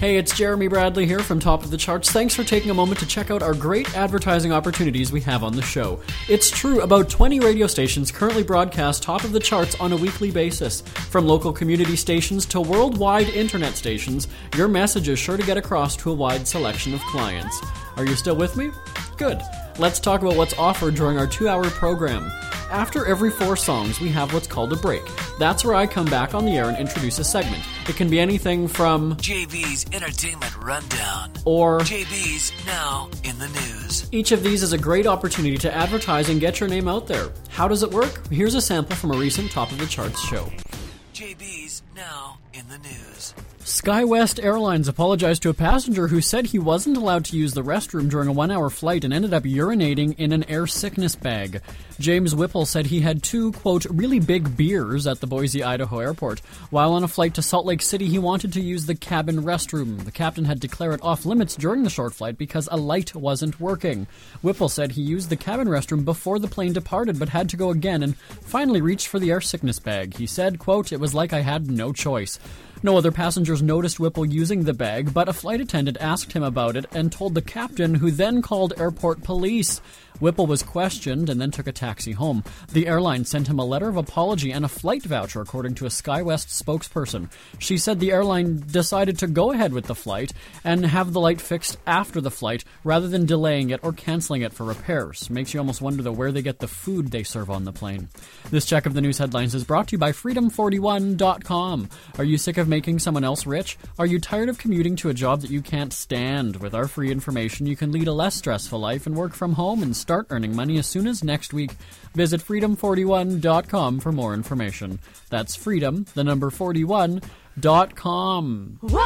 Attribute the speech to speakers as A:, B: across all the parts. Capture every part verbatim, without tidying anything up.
A: Hey, it's Jeremy Bradley here from Top of the Charts. Thanks for taking a moment to check out our great advertising opportunities we have on the show. It's true, about twenty radio stations currently broadcast Top of the Charts on a weekly basis. From local community stations to worldwide internet stations, your message is sure to get across to a wide selection of clients. Are you still with me? Good. Let's talk about what's offered during our two-hour program. After every four songs, we have what's called a break. That's where I come back on the air and introduce a segment. It can be anything from
B: J B's Entertainment Rundown
A: or
B: J B's Now in the News.
A: Each of these is a great opportunity to advertise and get your name out there. How does it work? Here's a sample from a recent Top of the Charts show.
B: J B's Now in the News.
A: SkyWest Airlines apologized to a passenger who said he wasn't allowed to use the restroom during a one-hour flight and ended up urinating in an air sickness bag. James Whipple said he had two, quote, really big beers at the Boise, Idaho airport. While on a flight to Salt Lake City, he wanted to use the cabin restroom. The captain had declared it off-limits during the short flight because a light wasn't working. Whipple said he used the cabin restroom before the plane departed but had to go again and finally reached for the air sickness bag. He said, quote, it was like I had no choice. No other passengers noticed Whipple using the bag, but a flight attendant asked him about it and told the captain, who then called airport police. Whipple was questioned and then took a taxi home. The airline sent him a letter of apology and a flight voucher, according to a SkyWest spokesperson. She said the airline decided to go ahead with the flight and have the light fixed after the flight rather than delaying it or canceling it for repairs. Makes you almost wonder, though, where they get the food they serve on the plane. This check of the news headlines is brought to you by freedom forty-one dot com. Are you sick of making someone else rich? Are you tired of commuting to a job that you can't stand? With our free information, you can lead a less stressful life and work from home and start earning money as soon as next week. Visit freedom forty-one dot com for more information. That's freedom, the number forty-one dot com.
C: Whoa!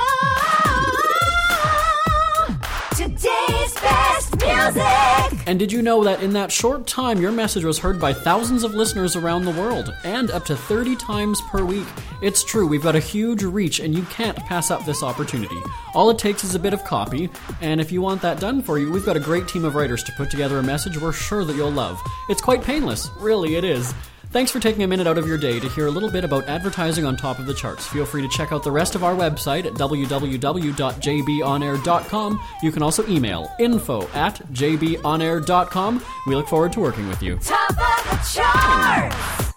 C: Today's best music!
A: And did you know that in that short time, your message was heard by thousands of listeners around the world, and up to thirty times per week? It's true, we've got a huge reach, and you can't pass up this opportunity. All it takes is a bit of copy, and if you want that done for you, we've got a great team of writers to put together a message we're sure that you'll love. It's quite painless, really it is. Thanks for taking a minute out of your day to hear a little bit about advertising on Top of the Charts. Feel free to check out the rest of our website at w w w dot j b on air dot com. You can also email info at j b on air dot com. We look forward to working with you.
C: Top of the Charts!